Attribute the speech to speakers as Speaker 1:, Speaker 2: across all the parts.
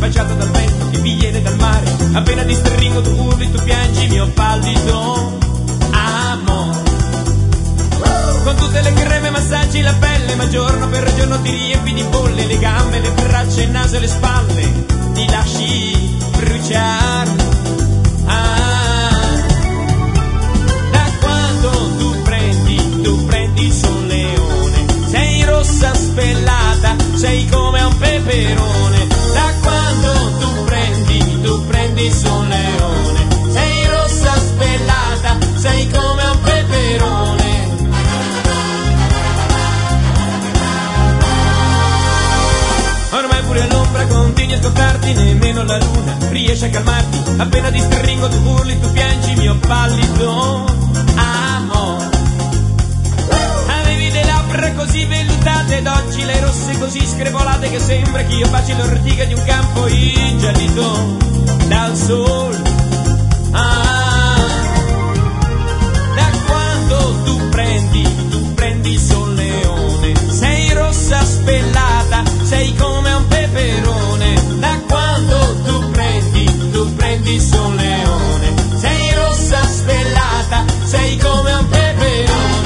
Speaker 1: baciata dal vento che viene dal mare. Appena ti stringo tu urli, tu piangi, mio pallido amore. Con tutte le creme massaggi la pelle, ma giorno per giorno ti riempi di bolle. Le gambe, le braccia, il naso e le spalle ti lasci bruciare. Da quando tu prendi il solleone, sei rossa spellata, sei come un peperone. Da quando tu prendi il solleone, sei rossa spellata, sei come un peperone. Ormai pure all'ombra continui a scottarti, nemmeno la luna riesce a calmarti. Appena ti stringo tu urli, tu piangi, mio pallido amore. Avevi le labbra così vellutate ed oggi le rosse così screpolate che sembra che io baci l'ortiga di un campo ingiallito dal sol. Da quando tu prendi il solleone, sei rossa spellata, sei come un peperone. Da quando tu prendi il solleone, sei rossa spellata, sei come un peperone.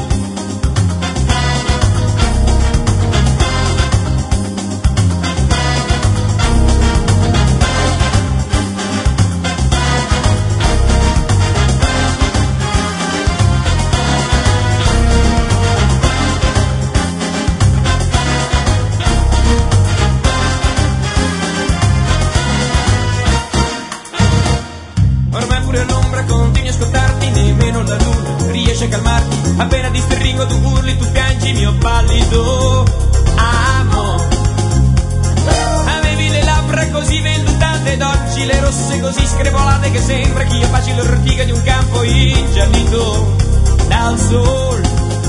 Speaker 1: Calmarti, appena ti stringo tu urli, tu piangi, mio pallido amore. Avevi le labbra così vellutate ed oggi le rosse così screpolate che sembra che io baci l'ortiga di un campo ingiallito dal sol.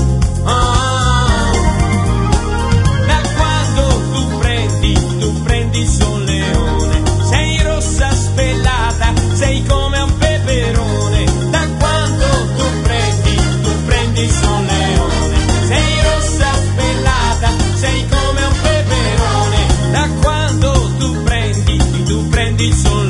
Speaker 1: Da quando tu prendi il solleone, sei rossa spellata, sei come un peperone. Da quando tu prendi il solleone, sei rossa spellata, sei come un peperone. Da quando tu prendi il solleone,